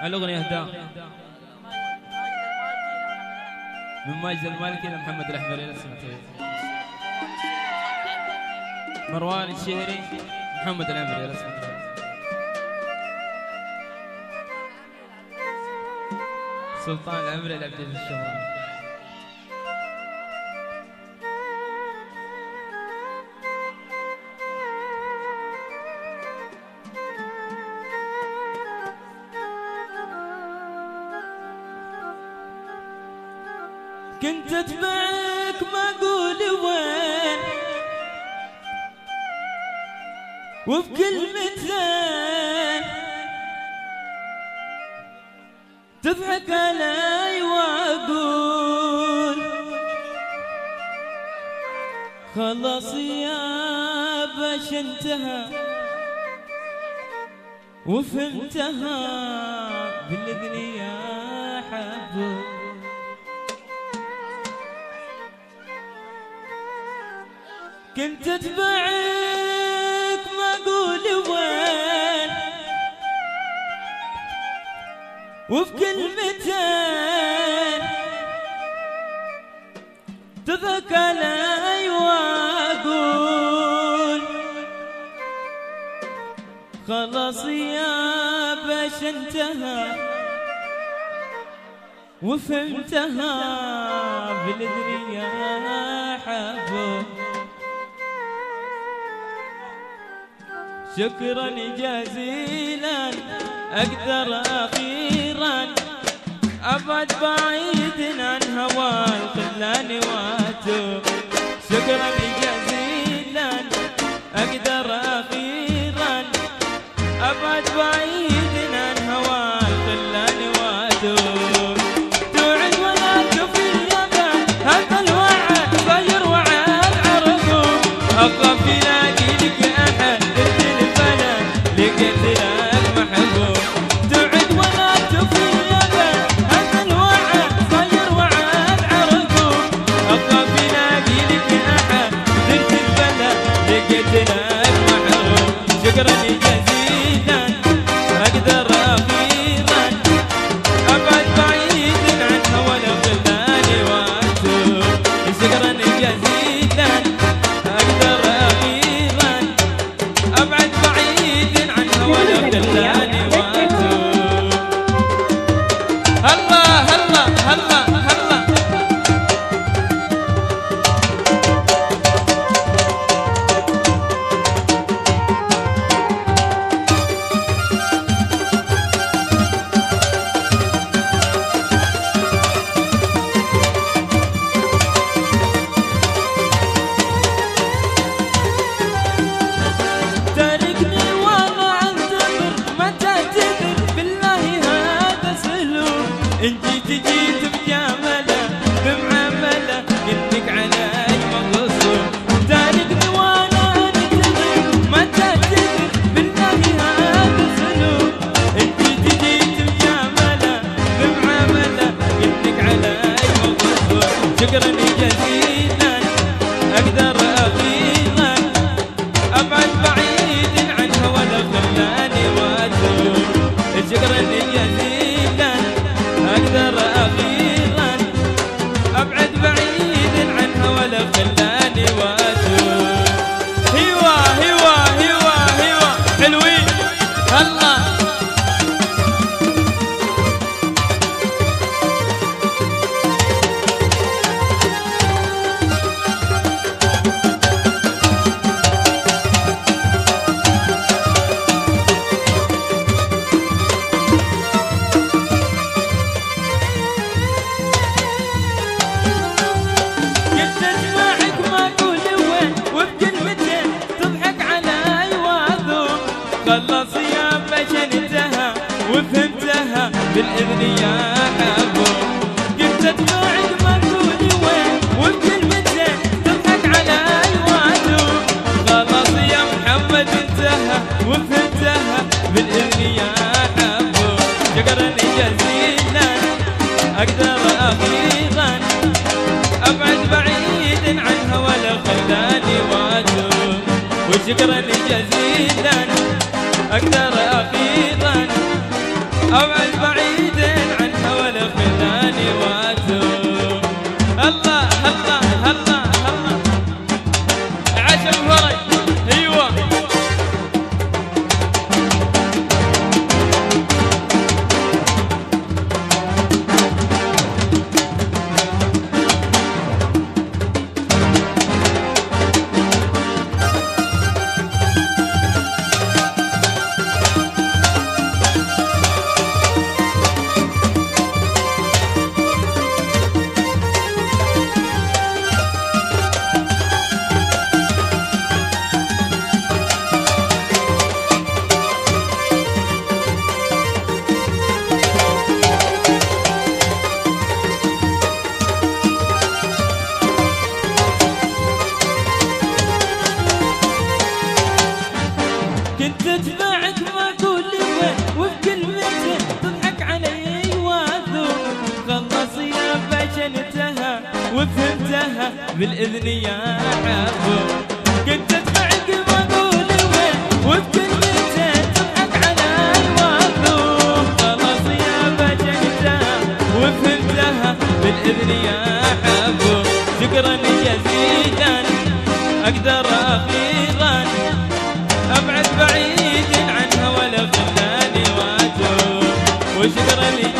الأغنية اهداء من ماجد المالكي لمحمد الأحمري لسمته. مروان الشهري محمد الأحمري لسمته. سلطان الأمري لعبد الشمراني. كنت اتبعك ما اقول وين، وبكلمتين تضحك علي واقول خلاص يا باش انتهى وفهمتها بالاذن يا حبوب. كنت اتبعك ما اقول وين، وبكلمتين تضحك علي واقول خلاص يا باش انتهى وفهمتها بالاذن يا حبوب. شكرا جزيلا اقدر اخيرا ابعد بعيد عن هوى الخلان واتوب. شكرا جزيلا اقدر اخيرا ابعد بعيد عن هوى الخلان واتوب. توعد ولا تفي اليمن هذا الوعد غير وعد عرقوب. اخاف يلاقي لك احد لقيت لك محبوب. توعد ولا تفي اليمن هذا الوعد صاير وعد عرقوب. اخاف يلاقي لك احد درت البلد لقيت لك محبوب. شكرا جزيلا اقدر اخيرا ابعد بعيد عن هوى الخلان واتوب. شكرا جزيلا اقدر اخيرا ابعد بعيد عن هوى الخلان واتوب. هلا هلا هلا هلا انتي تجيت بجمله بمعامله قلبك علي مغصوب. تاركني وانا انتظر ما تعتذر بالله هذا سلوك. انتي تجيت بجمله بمعامله قلبك علي مغصوب. شكرا جزيلا اقدر اخيرا ابعد بعيد عن هوى الخلان واتوب. شكرا جزيلا اقدر اخيرا ابعد بعيد عن هوى الخلان واتوب. هوا هوا هوا هوا حلوين هلا خلص يا باش انتهى وفهمتها بالاذن يا حبوب. قلت اتبعك ما تقولي وين وبكلمتين تضحك علي واتوب. خلاص يا محمد انتهى وفهمتها بالاذن يا حبوب. شكرا جزيلا اقدر اخيرا ابعد بعيد عن هوى الخلان واتوب. وشكرا جزيلا اقدر اخيرا ابعد بعيد فهمتها بالاذن يا عبو. كنت ادفعك ما اقول وين وبكلمتين تضحك على الوضوح. خلاص يابا جنتها وفهمتها بالاذن يا عبو. شكرا جزيلا اقدر اخيرا ابعد بعيد عنها ولا خلاني واجوب. وشكرا